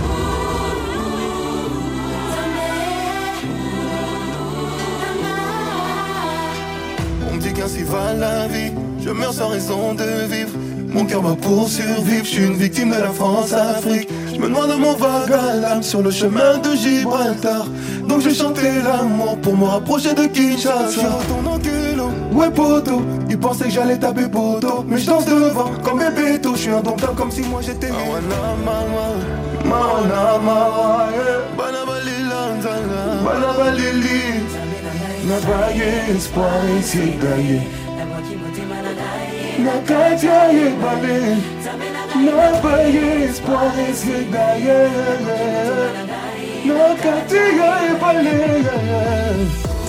On me dit qu'ainsi va la vie, je meurs sans raison de vivre. Mon cœur bat pour survivre, je suis une victime de la France-Afrique. Je me noie de mon vague à l'âme sur le chemin de Gibraltar. Donc j'ai chanté l'amour pour me rapprocher de Kinshasa. Je suis ton enculot, ouais poto. Ils pensaient que j'allais taper poto, mais je danse devant comme un béto. Je suis indomptable comme si moi j'étais Mawana Mawa Mawana Mawa Banabalila Banabalili Nabaye espoir ici d'ailleurs Nakatia ye balin Nabaye espoir ici d'ailleurs Nakatia ye balin.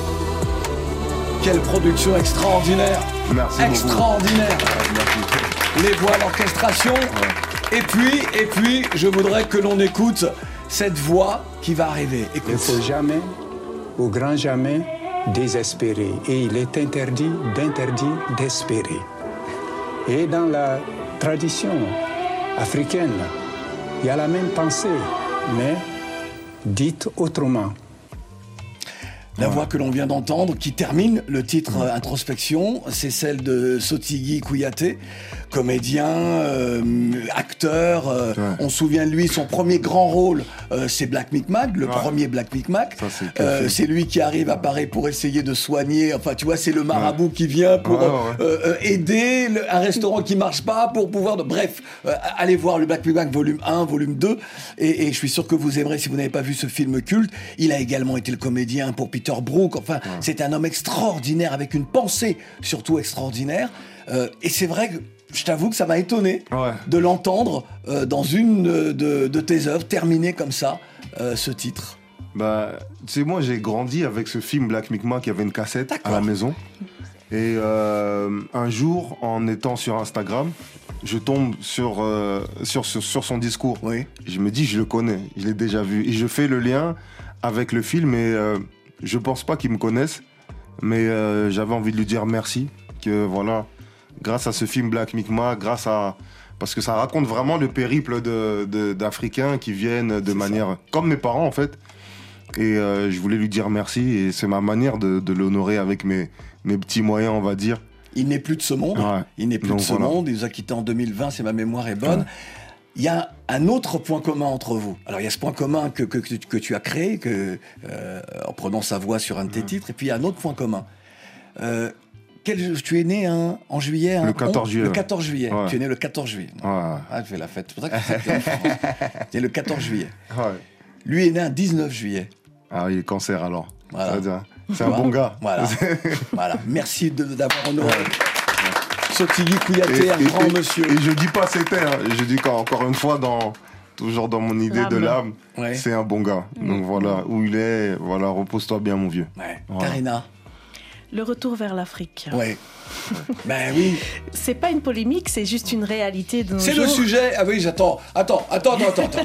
Quelle production extraordinaire. Merci extraordinaire. Beaucoup. Les voix, l'orchestration. Ouais. Et puis, et puis, je voudrais que l'on écoute cette voix qui va arriver. Écoute. Il ne faut jamais, au grand jamais, désespérer. Et il est interdit d'interdire d'espérer. Et dans la tradition africaine, il y a la même pensée, mais dite autrement. La voix que l'on vient d'entendre, qui termine le titre euh, Introspection, c'est celle de Sotigui Kouyaté, comédien, euh, acteur. Euh, ouais. On se souvient de lui, son premier grand rôle, euh, c'est Black Micmac, le ouais. premier Black Micmac. Ça, c'est, euh, c'est lui qui arrive à Paris pour essayer de soigner. Enfin, tu vois, c'est le marabout ouais. qui vient pour ouais, ouais. Euh, euh, aider le, un restaurant qui marche pas pour pouvoir. De... Bref, euh, allez voir le Black Micmac volume un, volume deux, et, et je suis sûr que vous aimerez si vous n'avez pas vu ce film culte. Il a également été le comédien pour Peter Brook, enfin, ouais. c'est un homme extraordinaire avec une pensée surtout extraordinaire. Euh, et c'est vrai que je t'avoue que ça m'a étonné ouais. de l'entendre euh, dans une de, de tes œuvres terminer comme ça euh, ce titre. Bah, tu sais, moi j'ai grandi avec ce film Black Micmac, qui avait une cassette D'accord. à la maison. Et euh, un jour, en étant sur Instagram, je tombe sur, euh, sur, sur, sur son discours. Oui. Je me dis, je le connais, je l'ai déjà vu. Et je fais le lien avec le film et euh, je pense pas qu'il me connaisse, mais euh, j'avais envie de lui dire merci, que voilà, grâce à ce film Black Micmac, grâce à... Parce que ça raconte vraiment le périple de, de, d'Africains qui viennent de c'est manière... Ça. Comme mes parents, en fait. Et euh, je voulais lui dire merci, et c'est ma manière de, de l'honorer avec mes, mes petits moyens, on va dire. Il n'est plus de ce monde, ouais. il n'est plus Donc, de ce voilà. monde, il nous a quittés en deux mille vingt, si ma mémoire est bonne. Ouais. Il y a un autre point commun entre vous. Alors, il y a ce point commun que, que, que tu as créé, que, euh, en prenant sa voix sur un de tes mmh. titres, et puis il y a un autre point commun. Euh, quel, tu es né hein, en juillet hein, Le quatorze juillet. Le quatorze juillet. Ouais. Tu es né le quatorze juillet. Ouais. Ah, tu fais la fête. C'est pour ça que tu es en France. Tu es le quatorze juillet. Ouais. Lui est né un dix-neuf juillet. Ah, il est cancer alors. Voilà. C'est un voilà. bon gars. Voilà. voilà. Merci de, d'avoir honoré. Ouais. Sotigui Kouyaté, un et, grand et, monsieur. Et je dis pas c'était, hein. Je dis qu'encore une fois, dans, toujours dans mon idée L'âme. de l'âme, Ouais. c'est un bon gars. Mm. Donc voilà, où il est, voilà, repose-toi bien, mon vieux. Ouais. Voilà. Karina. Le retour vers l'Afrique. Ouais. Ben oui. C'est pas une polémique, c'est juste une réalité de nos C'est jours. le sujet. Ah oui, j'attends. Attends, attends, attends, attends.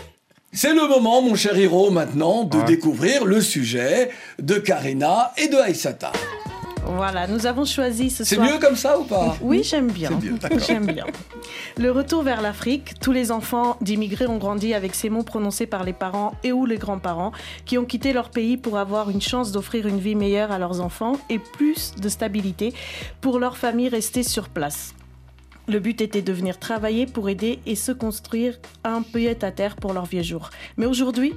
C'est le moment, mon cher Hiro, maintenant, de Ouais. découvrir le sujet de Karina et de Aïssata. Voilà, nous avons choisi ce C'est soir... mieux comme ça ou pas? Oui, j'aime bien. C'est bien, d'accord. J'aime bien. Le retour vers l'Afrique. Tous les enfants d'immigrés ont grandi avec ces mots prononcés par les parents et ou les grands-parents qui ont quitté leur pays pour avoir une chance d'offrir une vie meilleure à leurs enfants et plus de stabilité pour leur famille restée sur place. Le but était de venir travailler pour aider et se construire un pied-à-terre pour leurs vieux jours. Mais aujourd'hui,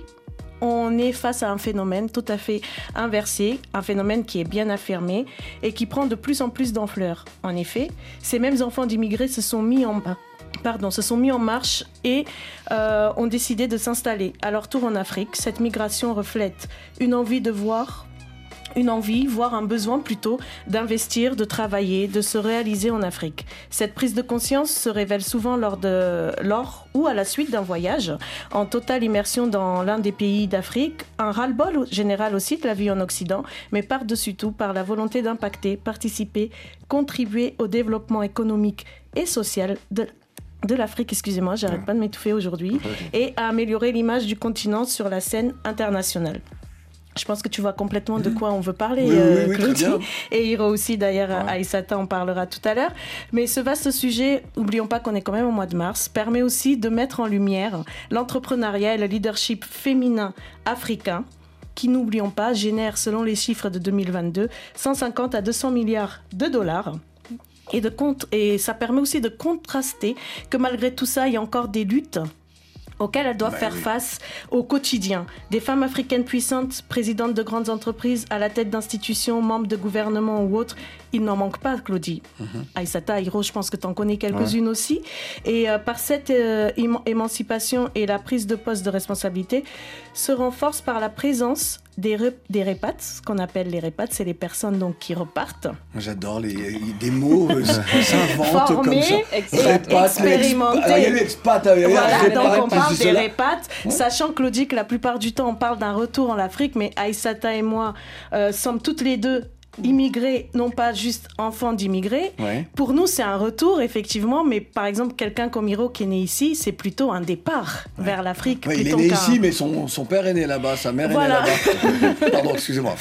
on est face à un phénomène tout à fait inversé, un phénomène qui est bien affirmé et qui prend de plus en plus d'ampleur. En effet, ces mêmes enfants d'immigrés se sont mis en, pardon, se sont mis en marche et euh, ont décidé de s'installer à leur tour en Afrique. Cette migration reflète une envie de voir une envie, voire un besoin plutôt, d'investir, de travailler, de se réaliser en Afrique. Cette prise de conscience se révèle souvent lors, de, lors ou à la suite d'un voyage, en totale immersion dans l'un des pays d'Afrique, un ras-le-bol général aussi de la vie en Occident, mais par-dessus tout par la volonté d'impacter, participer, contribuer au développement économique et social de de l'Afrique, excusez-moi, j'arrête pas de m'étouffer aujourd'hui, et à améliorer l'image du continent sur la scène internationale. Je pense que tu vois complètement de quoi on veut parler, Oui, euh, oui, oui, Claudie. très bien. Et Hiro aussi, d'ailleurs, Aïssata en parlera tout à l'heure. Mais ce vaste sujet, n'oublions pas qu'on est quand même au mois de mars, permet aussi de mettre en lumière l'entrepreneuriat et le leadership féminin africain, qui, n'oublions pas, génère, selon les chiffres de deux mille vingt-deux, cent cinquante à deux cents milliards de dollars. Et, de contre- et ça permet aussi de contraster que malgré tout ça, il y a encore des luttes auxquelles elles doivent Ben faire oui. face au quotidien. Des femmes africaines puissantes, présidentes de grandes entreprises, à la tête d'institutions, membres de gouvernements ou autres, il n'en manque pas, Claudie. Mhm. Aïssata, Hiro, je pense que tu en connais quelques-unes aussi. Et euh, par cette euh, éman- émancipation et la prise de poste de responsabilité, se renforce par la présence des, re- des répats, ce qu'on appelle les répats, c'est les personnes donc, qui repartent. J'adore les, des mots euh, qui s'inventent comme Formés ça. et Répat, expérimentés. l'exp- ah, il y a l'expat, il y a Voilà, répat, donc on puis parle c'est des cela. répats, sachant, Claudie, que la plupart du temps, on parle d'un retour en Afrique, mais Aïssata et moi euh, sommes toutes les deux immigrés, non pas juste enfants d'immigrés. Ouais. Pour nous, c'est un retour, effectivement, mais par exemple, quelqu'un comme Hiro qui est né ici, c'est plutôt un départ vers l'Afrique. Ouais, il est plutôt né qu'un- ici, mais son, son père est né là-bas, sa mère Voilà. est née là-bas. Pardon, excusez-moi.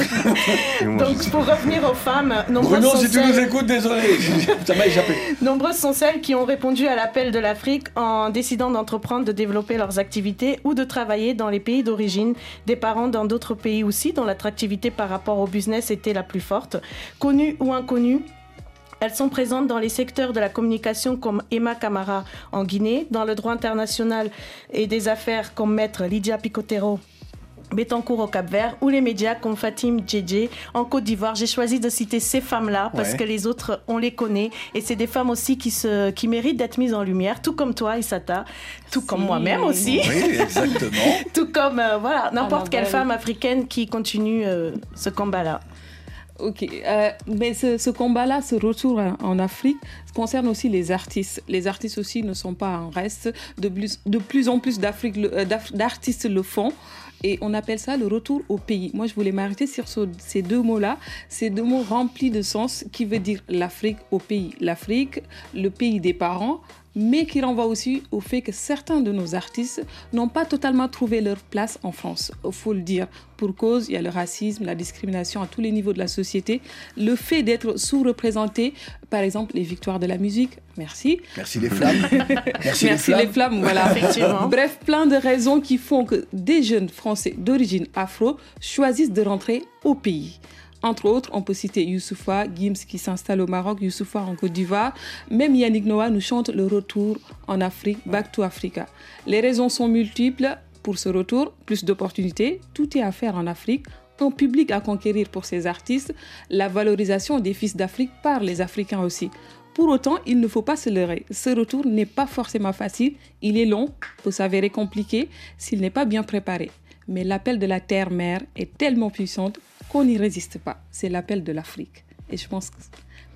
Donc, pour revenir aux femmes, nombreuses Bruno, sont si tu celles- nous écoutes, désolé, ça m'a échappé. Nombreuses sont celles qui ont répondu à l'appel de l'Afrique en décidant d'entreprendre, de développer leurs activités ou de travailler dans les pays d'origine des parents dans d'autres pays aussi, dont l'attractivité par rapport au business était la plus forte. Connues ou inconnues, elles sont présentes dans les secteurs de la communication comme Emma Camara en Guinée, dans le droit international et des affaires comme maître Lydia Picotero Bettencourt au Cap-Vert, ou les médias comme Fatim Djedje en Côte d'Ivoire. J'ai choisi de citer ces femmes-là parce Ouais. que les autres, on les connaît. Et c'est des femmes aussi qui, se, qui méritent d'être mises en lumière, tout comme toi, Aïssata, tout comme moi-même aussi. Oui, exactement. Tout comme euh, voilà, n'importe Ah, quelle bah, femme africaine qui continue euh, ce combat-là. Ok, euh, mais ce, ce combat-là, ce retour en, en Afrique, concerne aussi les artistes. Les artistes aussi ne sont pas en reste. De plus, de plus en plus d'Afrique, le- euh, d'Af- d'artistes le font. Et on appelle ça le retour au pays. Moi, je voulais m'arrêter sur ce- ces deux mots-là. Ces deux mots remplis de sens qui veut dire l'Afrique au pays. L'Afrique, le pays des parents, mais qui renvoie aussi au fait que certains de nos artistes n'ont pas totalement trouvé leur place en France. Il faut le dire. Pour cause, il y a le racisme, la discrimination à tous les niveaux de la société. Le fait d'être sous-représenté, par exemple, les victoires de la musique. Merci. Merci les flammes. Merci, Merci les flammes, voilà. Effectivement. Bref, plein de raisons qui font que des jeunes Français d'origine afro choisissent de rentrer au pays. Entre autres, on peut citer Youssoupha, Gims qui s'installe au Maroc, Youssoupha en Côte d'Ivoire. Même Yannick Noah nous chante le retour en Afrique, Back to Africa. Les raisons sont multiples pour ce retour, plus d'opportunités, tout est à faire en Afrique, un public à conquérir pour ces artistes, la valorisation des fils d'Afrique par les Africains aussi. Pour autant, il ne faut pas se leurrer. Ce retour n'est pas forcément facile, il est long, peut s'avérer compliqué s'il n'est pas bien préparé. Mais l'appel de la terre-mère est tellement puissante qu'on n'y résiste pas. C'est l'appel de l'Afrique. Et je pense que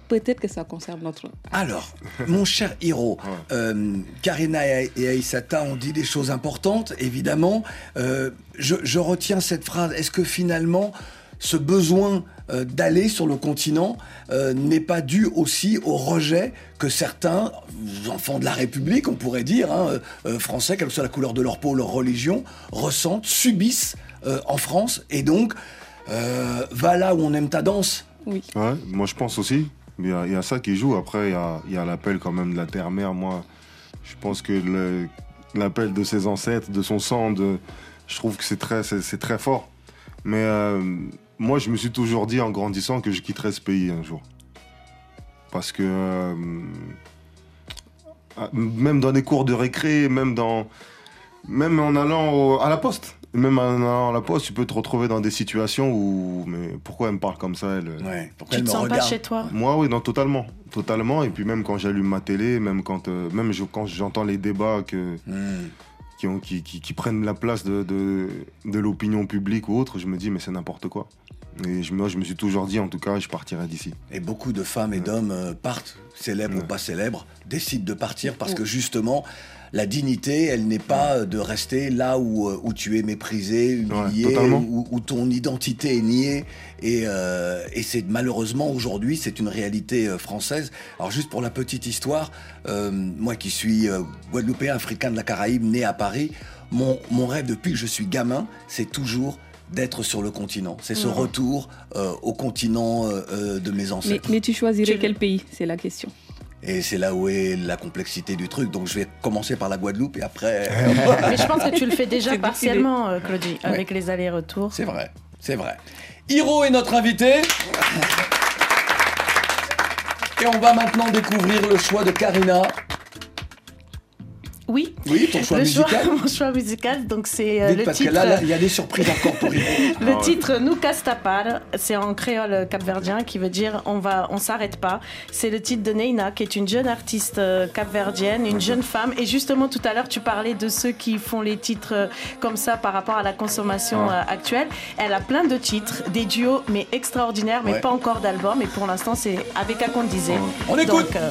peut-être que ça concerne notre... Alors, mon cher Hiro, euh, Karina et, et Aïssata ont dit des choses importantes, évidemment. Euh, je, je retiens cette phrase. Est-ce que finalement, ce besoin euh, d'aller sur le continent euh, n'est pas dû aussi au rejet que certains enfants de la République, on pourrait dire, hein, euh, français, quelle que soit la couleur de leur peau, leur religion, ressentent, subissent euh, en France, et donc, euh, va là où on aime ta danse. Oui. Ouais, moi je pense aussi. Il y, a, il y a ça qui joue. Après, il y a, il y a l'appel quand même de la terre-mère. Moi, je pense que le, l'appel de ses ancêtres, de son sang, de, je trouve que c'est très, c'est, c'est très fort. Mais euh, moi, je me suis toujours dit en grandissant que je quitterais ce pays un jour. Parce que euh, même dans des cours de récré, même, dans, même en allant au, à la poste, même en allant à la poste, tu peux te retrouver dans des situations où, mais pourquoi elle me parle comme ça, elle, ouais, tu te sens pas chez toi? Moi, oui, non, totalement, totalement. Et puis même quand j'allume ma télé, même quand, euh, même je, quand j'entends les débats que, mm. qui, ont, qui, qui, qui prennent la place de, de, de l'opinion publique ou autre, je me dis mais c'est n'importe quoi. Et je, moi, je me suis toujours dit, en tout cas, je partirai d'ici. Et beaucoup de femmes et ouais. d'hommes euh, partent, célèbres ouais. ou pas célèbres, décident de partir parce ouais. que justement, la dignité, elle n'est pas ouais. de rester là où, où tu es méprisé, humilié, ouais, où, où ton identité est niée. Et, euh, et c'est malheureusement aujourd'hui, c'est une réalité euh, française. Alors juste pour la petite histoire, euh, moi qui suis euh, guadeloupéen, africain de la Caraïbe, né à Paris, mon, mon rêve depuis que je suis gamin, c'est toujours d'être sur le continent. C'est ce mmh. retour euh, au continent euh, de mes ancêtres. Mais, mais tu choisirais tu... quel pays? C'est la question. Et c'est là où est la complexité du truc. Donc je vais commencer par la Guadeloupe et après... Mais je pense que tu le fais déjà partiellement, euh, Claudie, ouais. avec les allers-retours. C'est vrai, c'est vrai. Hiro est notre invité. Et on va maintenant découvrir le choix de Karina. Oui. Oui, ton choix le musical. Choix, mon choix musical, donc c'est euh, Dites, le parce titre. Parce que là, il y a des surprises encore pour Hiro. Le ah, titre ouais. Nunca se para, c'est en créole capverdien qui veut dire on va, on s'arrête pas. C'est le titre de Neina, qui est une jeune artiste capverdienne, une jeune femme. Et justement, tout à l'heure, tu parlais de ceux qui font les titres comme ça par rapport à la consommation ah. actuelle. Elle a plein de titres, des duos, mais extraordinaires, mais ouais. pas encore d'album. Et pour l'instant, c'est avec Akondizé. On écoute. Donc, euh...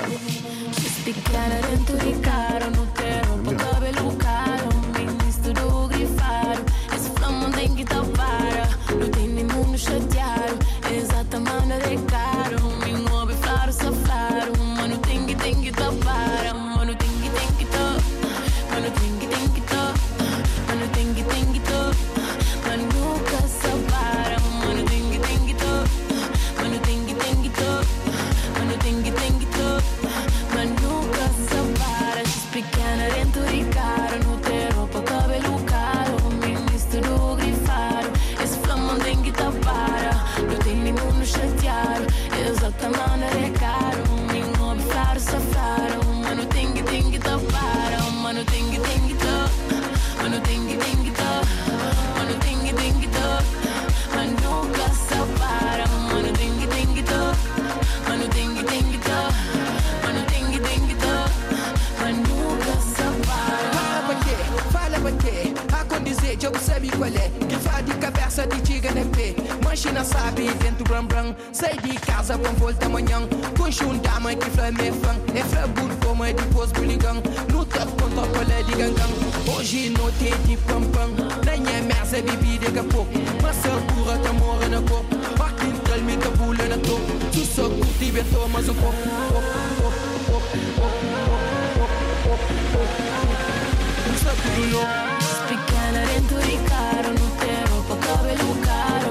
Machina sabe dentro bram bram. Sai de casa com volta amanhã. Com chunda mãe que flame me fã. É flabur como é depois buligão. No top com top olé de gangang. Hoje no te de pam pam. Nem é merda bebida de capô. Mas a cura tá morre na cor. Aqui tal me cabula na top. Tu só curte beto mas o pop pop pop pop pop pop pop pop. Sabe lo. Spiccana dentro di caro no te roupa cabelo caro.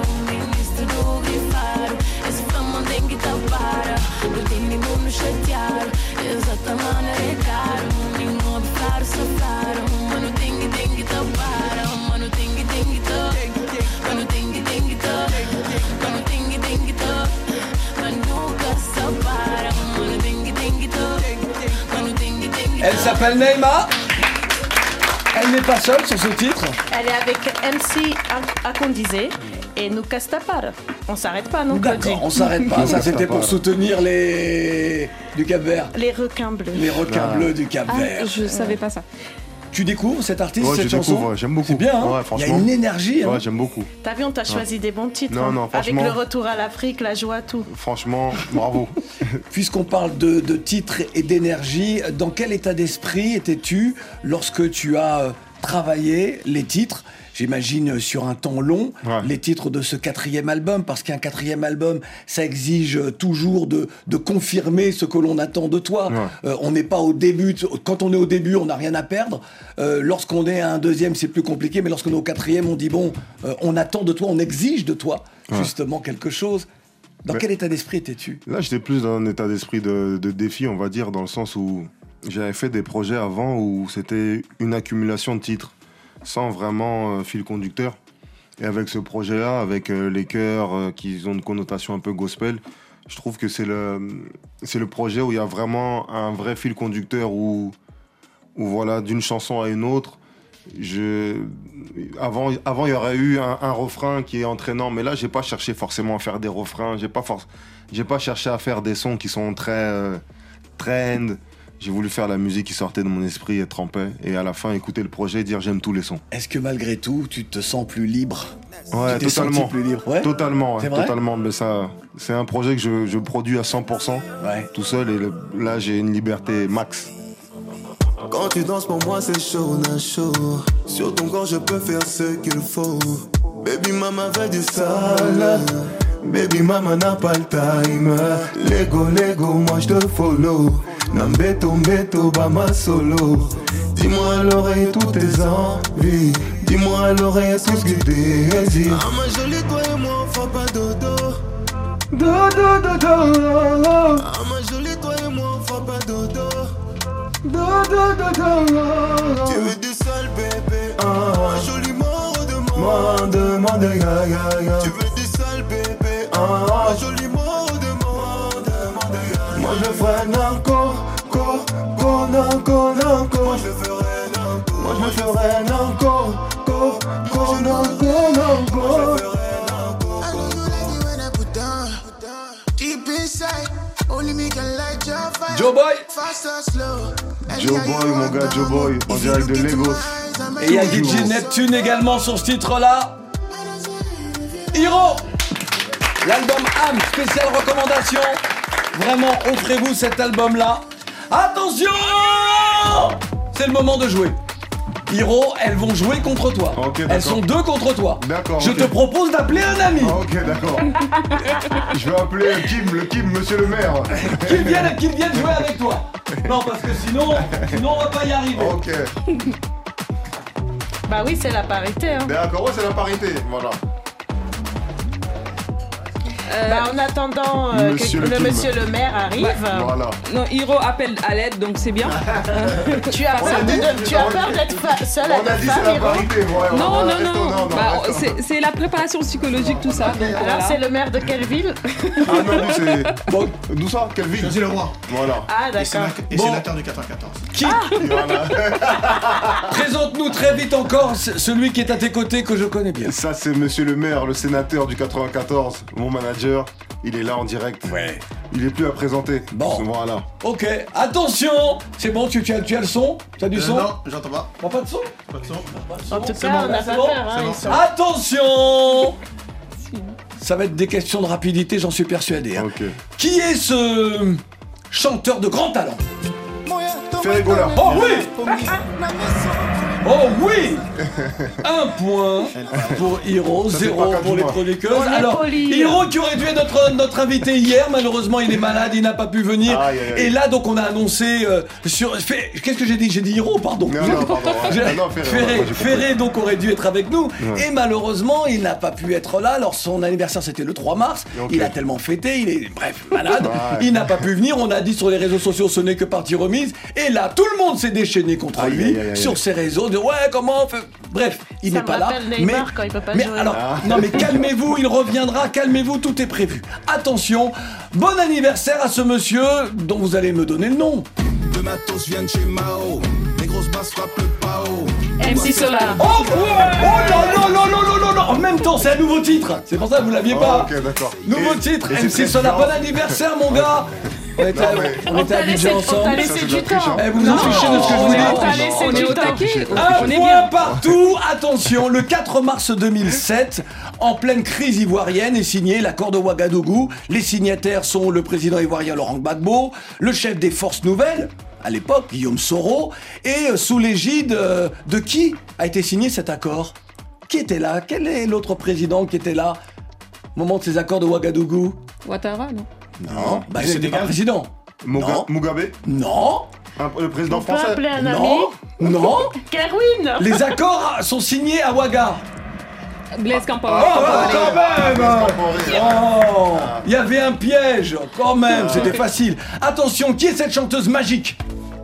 Elle s'appelle Neima. Elle n'est pas seule sur ce titre. Elle est avec M C Akondizé et Nunca se para. On s'arrête pas, non? D'accord, on s'arrête pas. Ça, c'était pour soutenir les du Cap-Vert. Les requins bleus. Les requins ah. bleus du Cap-Vert. Ah, je savais pas ça. Tu découvres cet artiste, ouais, cette je chanson découvre, ouais, j'aime beaucoup. C'est bien, hein ouais, il y a une énergie. Hein. Ouais, j'aime beaucoup. T'as vu, on t'a choisi ouais. des bons titres. Non, hein, non, avec le retour à l'Afrique, la joie, tout. Franchement, bravo. Puisqu'on parle de, de titres et d'énergie, dans quel état d'esprit étais-tu lorsque tu as travaillé les titres ? J'imagine sur un temps long, ouais. les titres de ce quatrième album, parce qu'un quatrième album, ça exige toujours de, de confirmer ce que l'on attend de toi. Ouais. Euh, on n'est pas au début, quand on est au début, on n'a rien à perdre. Euh, lorsqu'on est à un deuxième, c'est plus compliqué, mais lorsqu'on est au quatrième, on dit bon, euh, on attend de toi, on exige de toi ouais. justement quelque chose. Dans mais quel état d'esprit étais-tu ? Là, j'étais plus dans un état d'esprit de, de défi, on va dire, dans le sens où j'avais fait des projets avant où c'était une accumulation de titres, sans vraiment euh, fil conducteur. Et avec ce projet-là, avec euh, les chœurs euh, qui ont une connotation un peu gospel, je trouve que c'est le, c'est le projet où il y a vraiment un vrai fil conducteur, où, où voilà, d'une chanson à une autre, je, avant, avant il y aurait eu un, un refrain qui est entraînant, mais là, j'ai pas cherché forcément à faire des refrains, j'ai pas, for- j'ai pas cherché à faire des sons qui sont très euh, trend. J'ai voulu faire la musique qui sortait de mon esprit et trempait. Et à la fin, écouter le projet et dire j'aime tous les sons. Est-ce que malgré tout, tu te sens plus libre ? Ouais, tu totalement. Plus libre ouais totalement, ouais, c'est vrai totalement. Mais ça, c'est un projet que je, je produis à cent pour cent ouais. tout seul. Et le, là, j'ai une liberté max. Quand tu danses pour moi, c'est chaud, na chaud. Sur ton corps, je peux faire ce qu'il faut. Baby mama veut du sale. Baby mama n'a pas le time. Lego, Lego, moi je te follow. Nambeto, mbeto, bama solo. Dis-moi à l'oreille toutes tes envies. Dis-moi à l'oreille tout ce que tu désires. Ah ma jolie, toi et moi on fait pas dodo. Dodo, dodo. Ah ma jolie, toi et moi on fait pas dodo. Dodo, dodo. Tu veux du sale bébé. Ah joliment redemande. Demande, ya, ya, ya. Tu veux du sale bébé. Ah joliment redemande. Demande, ya. Moi je ferai n'encore. Nanko, nanko. Moi je ferai nanko. Moi je ferai nanko. Ko, ko, nanko, nanko. Moi je ferai nanko. I know you like it when I put down. Deep inside, only me can light your fire. Joe Boy. Fast or slow. Joe Boy, mon gars, Joe Boy, en direct de Lagos. Et il y a D J Neptune également sur ce titre-là. Hiro. L'album Âme, spéciale recommandation. Vraiment, offrez-vous cet album-là. Attention! C'est le moment de jouer. Hiro, elles vont jouer contre toi. Okay, elles sont deux contre toi. D'accord. Je okay. te propose d'appeler un ami. Ah, ok, d'accord. Je vais appeler Kim, le Kim, monsieur le maire. Qu'il vienne, qu'il vienne jouer avec toi. Non, parce que sinon, sinon on va pas y arriver. Ok. Bah oui, c'est la parité. Hein. D'accord, ouais, c'est la parité. Voilà. Euh, bah, en attendant euh, monsieur que le, le monsieur le maire arrive. Bah, voilà. Non, Hiro appelle à l'aide, donc c'est bien. tu as peur, de, tu as peur d'être fa- seule on avec femme, Hiro ouais, Non, non, non. non, non bah, c'est, c'est la préparation psychologique, tout ça. Donc, alors, voilà. c'est le maire de quelle ville? Ah non, lui, c'est... Bon, d'où ça? Quelle ville? Choisis le roi. Voilà. Ah, d'accord. Et, bon. sénateur du quatre-vingt-quatorze. Qui voilà. Présente-nous très vite encore celui qui est à tes côtés que je connais bien. Ça, c'est monsieur le maire, le sénateur du quatre-vingt-quatorze, mon manager. Il est là en direct. Ouais. Il est plus à présenter. Bon. Voilà. Ok. Attention. C'est bon, tu, tu, as, tu as le son? Tu as du euh, son? Non, j'entends pas. T'as pas de son? Pas de son. Pas de son. En tout c'est cas, bon, on n'a c'est pas bon peur. Hein, bon, sont... Attention. Ça va être des questions de rapidité, j'en suis persuadé. Hein. Ok. Qui est ce chanteur de grand talent? Ferregola. Oh oui. Oh oui. Un point pour Hiro, Ça zéro pour les chroniqueuses. On est Alors, poli. Hiro qui aurait dû être notre, notre invité hier, malheureusement il est malade, il n'a pas pu venir. Aïe, aïe, aïe. Et là donc on a annoncé euh, sur... Fait, qu'est-ce que j'ai dit? J'ai dit Hiro, pardon. Non, non, pardon. J'ai- Ah, non, Ferré, Ferré, moi, j'ai compris. Ferré, donc aurait dû être avec nous. Ouais. Et malheureusement il n'a pas pu être là. Alors son anniversaire c'était le trois mars. Ok. Il a tellement fêté, il est bref malade. Ouais. Il n'a pas pu venir. On a dit sur les réseaux sociaux ce n'est que partie remise. Et là tout le monde s'est déchaîné contre Aïe, lui aïe, aïe, aïe. sur ses réseaux de ouais comment on fait... Bref, il Ça n'est me pas là. rappelle Mais, Neymar quand il peut pas mais jouer. alors, Ah. non mais calmez-vous, il reviendra, calmez-vous, tout est prévu. Attention, bon anniversaire à ce monsieur dont vous allez me donner le nom. Le matos vient de chez Mao. Les grosses basses frappent le pao. M C Solar. Oh, ouais oh là là là là là là. En même temps, c'est un nouveau titre. C'est pour ça que vous l'aviez Oh, pas. ok, d'accord. Nouveau Et- titre, et c'est M C très Solar. bien. Bon anniversaire mon gars. On était, on était à Abidjan ensemble. On t'a laissé du temps. Eh, vous vous en fichez de ce que je vous dis. On t'a laissé du temps. Un On est point bien. partout. Attention, le quatre mars deux mille sept, en pleine crise ivoirienne, est signé l'accord de Ouagadougou. Les signataires sont le président ivoirien Laurent Gbagbo, le chef des forces nouvelles, à l'époque, Guillaume Soro, et sous l'égide de qui a été signé cet accord ? Qui était là ? Quel est l'autre président qui était là au moment de ces accords de Ouagadougou ? Ouattara, non? Non, bah il n'était pas président. Muga- Non. Mugabe Non. Un- Le président On peut français appeler un ami. Non. Non. Kerwin. Les accords sont signés à Ouaga. Blaise Compaoré. Oh, bah, quand même. Oh, il y avait un piège, quand même, c'était facile. Attention, qui est cette chanteuse magique ?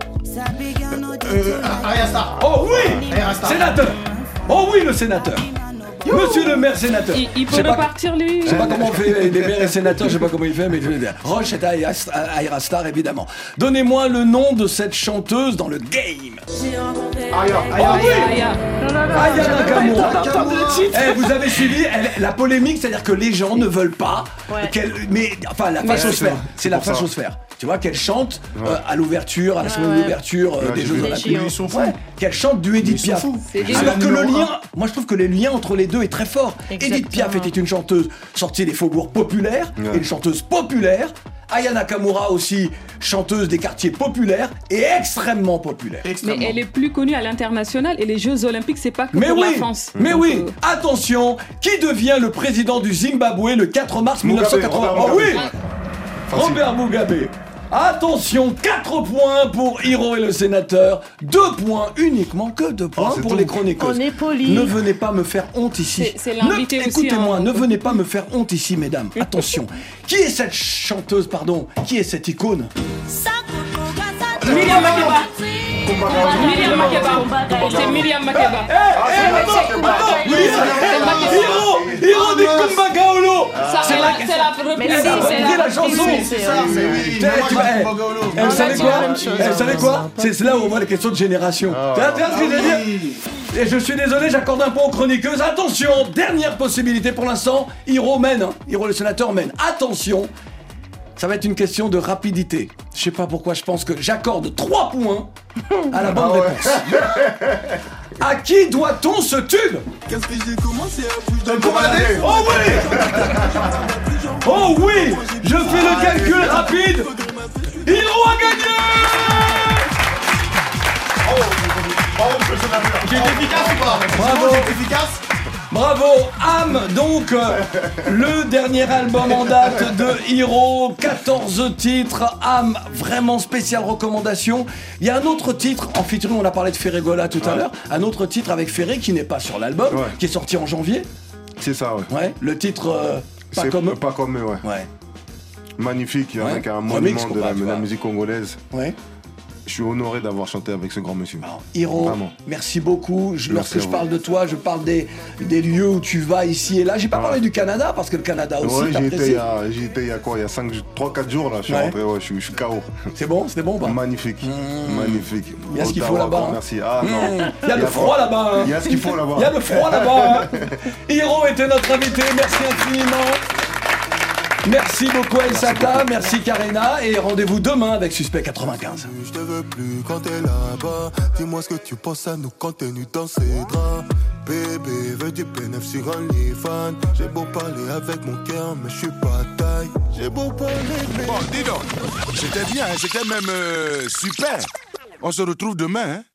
Euh, Ayasta. Oh oui, sénateur. Oh oui, le sénateur. Monsieur le maire sénateur. Il, il Je peut sais pas- repartir, lui. Je sais pas comment on fait des maires et sénateurs, je sais pas comment il fait, mais je veux dire. Roche est Aira Star, évidemment. Donnez-moi le nom de cette chanteuse dans le game. Aya. Oh oui, Aya. Aya Nakamura. Eh, vous avez suivi elle- la polémique, c'est-à-dire que les gens ne veulent pas Ouais. qu'elle. Mais enfin, la Mais- fachosphère, c'est la pour ça. fachosphère. Tu vois, qu'elle chante euh, Ouais. à l'ouverture, à la semaine ouais. d'ouverture euh, Ouais, des j'ai Jeux vu. Olympiques. Les J O. Ils sont fous. Ouais, qu'elle chante du Edith Ils sont Piaf. fous. C'est des Alors que le numéro lien, moi je trouve que le lien entre les deux est très fort. Exactement. Edith Piaf était une chanteuse sortie des faubourgs populaires, Ouais. et une chanteuse populaire. Aya Nakamura aussi, chanteuse des quartiers populaires et extrêmement populaire. Mais Extrêmement. elle est plus connue à l'international et les Jeux Olympiques, c'est pas que Mais pour oui, la France. mais Donc, oui, euh, attention, qui devient le président du Zimbabwe le quatre mars mille neuf cent quatre-vingts? Mugabe, Oh oui, Facile. Robert Mugabe. Attention, quatre points pour Hiro et le sénateur, deux points uniquement, que deux points Oh, c'est pour tout. les chroniqueuses. On est poli. Ne venez pas me faire honte ici. C'est- c'est l'invité Ne- aussi, Écoutez-moi, hein. ne venez pas me faire honte ici, mesdames. Attention. Qui est cette chanteuse, pardon? Qui est cette icône? Myriam Makeba. Myriam Makeba. C'est Myriam Makeba. Hiro, Hiro des Kumbagaolo. Ça, C'est c'est la- la, c'est la Mais Elle a si, repris c'est la la chanson. reprise, C'est c'est ça, c'est oui. Eh, Mais moi, tu j'ai vois, dit eh, Bogolo. eh, vous savez dit quoi la même chose. Eh, vous savez quoi C'est c'est là où on voit les questions de génération. Tu vois tu vois ce que je veux dire Et je suis désolé, j'accorde un point aux chroniqueuses. Attention, dernière possibilité pour l'instant. Hiro mène, hein. Hiro le sénateur mène. Attention, ça va être une question de rapidité. Je sais pas pourquoi, je pense que j'accorde trois points à la bonne Ah ouais. réponse. À qui doit-on ce tube? Qu'est-ce que j'ai commencé à bouger Le Commandé. Oh oui! Oh oui! Je fais le calcul rapide! Hiro a gagné! J'ai été efficace ou pas? Bravo. J'ai été efficace? Bravo! Am, donc, euh, le dernier album en date de Hiro, quatorze titres. Am, vraiment spéciale recommandation. Il y a un autre titre, en featuring, on a parlé de Ferregola tout à l'heure, un autre titre avec Ferré qui n'est pas sur l'album, Ouais. qui est sorti en janvier. C'est ça, ouais. Ouais, le titre euh, Pas C'est comme eux. Pas comme eux, ouais. Ouais, Magnifique, Ouais. avec un Remix, monument qu'on de va, la, tu de la vois. musique congolaise. ouais. Je suis honoré d'avoir chanté avec ce grand monsieur. Hiro, Vraiment. merci beaucoup. Je, Merci lorsque à je vous. parle de toi, je parle des, des lieux où tu vas ici et là. J'ai pas Ouais. parlé du Canada parce que le Canada aussi Ouais, j'y étais, il t'apprécie. y a- j'y étais il y a quoi? Il y a trois quatre jours là, je suis Ouais. rentré, ouais, je, suis- je suis K O. C'est bon, c'était bon ou pas? Magnifique, magnifique. Il y a ce qu'il faut Ottawa, là-bas, encore hein. Merci. Ah non. Mmh. Il y a le froid là-bas. hein. Il y a ce qu'il faut là-bas. Il y a le froid là-bas. hein. Hiro était notre invité. Merci infiniment. Merci beaucoup Elsata, merci Karina et rendez-vous demain avec Suspect quatre-vingt-quinze. Je te veux plus quand t'es là-bas. Dis-moi ce que tu penses à nous quand t'es nu dans ses draps. Bébé veut du P neuf sur OnlyFans. J'ai beau parler avec mon cœur, mais je suis pas taille. J'ai beau parler, mais. Bon, dis donc, c'était bien, c'était même euh, super. On se retrouve demain, hein.